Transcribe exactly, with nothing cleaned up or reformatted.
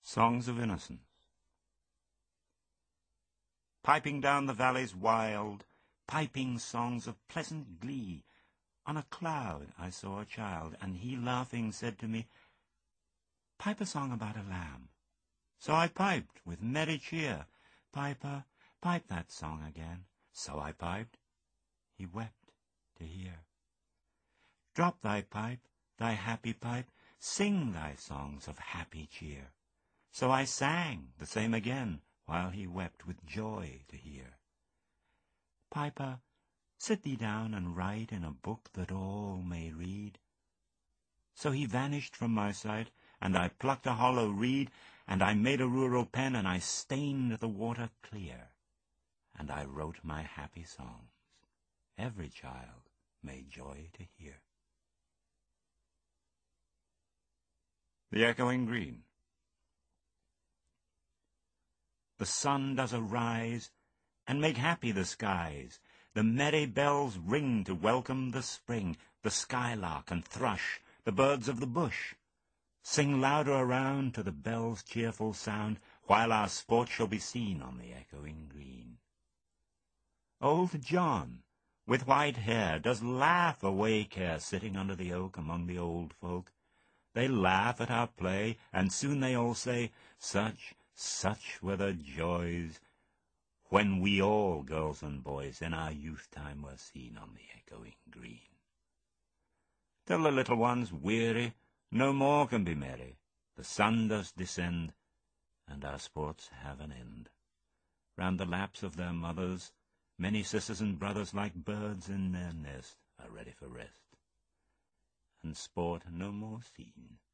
Songs of Innocence. Piping down the valleys wild, piping songs of pleasant glee, on a cloud I saw a child, and he laughing said to me, "Pipe a song about a lamb." So I piped with merry cheer, "Piper, pipe that song again." So I piped. He wept to hear. "Drop thy pipe, thy happy pipe, sing thy songs of happy cheer." So I sang the same again, while he wept with joy to hear. "Piper, sit thee down and write in a book that all may read." So he vanished from my sight, and I plucked a hollow reed, and I made a rural pen, and I stained the water clear, and I wrote my happy songs, every child may joy to hear. The Echoing Green. The sun does arise, and make happy the skies. The merry bells ring to welcome the spring. The skylark and thrush, the birds of the bush, sing louder around to the bells' cheerful sound, while our sport shall be seen on the echoing green. Old John, with white hair, does laugh away care, sitting under the oak among the old folk. They laugh at our play, and soon they all say, "Such, such were the joys when we all, girls and boys, in our youth time were seen on the echoing green." Till the little ones, weary, no more can be merry. The sun does descend, and our sports have an end. Round the laps of their mothers, many sisters and brothers, like birds in their nest, are ready for rest, and sport no more seen.